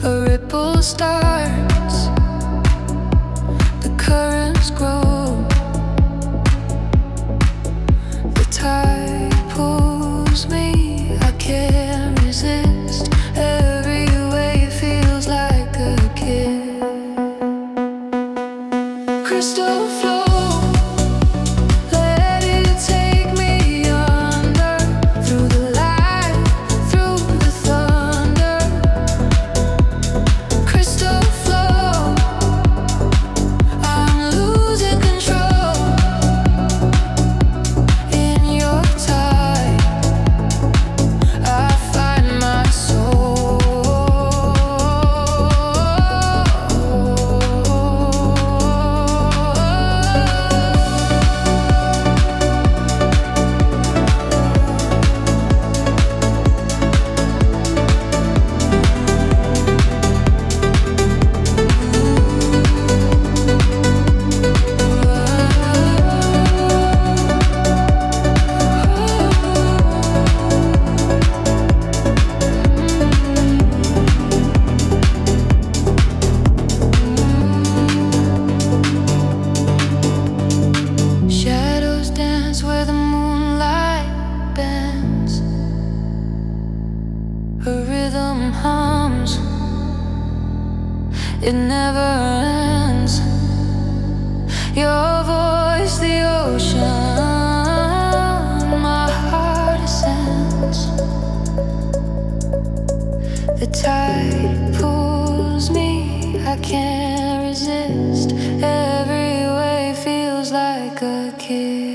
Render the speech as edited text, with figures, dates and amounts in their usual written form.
A ripple starts, the currents grow, the tide pulls me, I can't resist. Every wave feels like a kiss. Crystal flow. Her rhythm hums, it never ends. Your voice, the ocean, my heart ascends. The tide pulls me, I can't resist. Every wave feels like a kiss.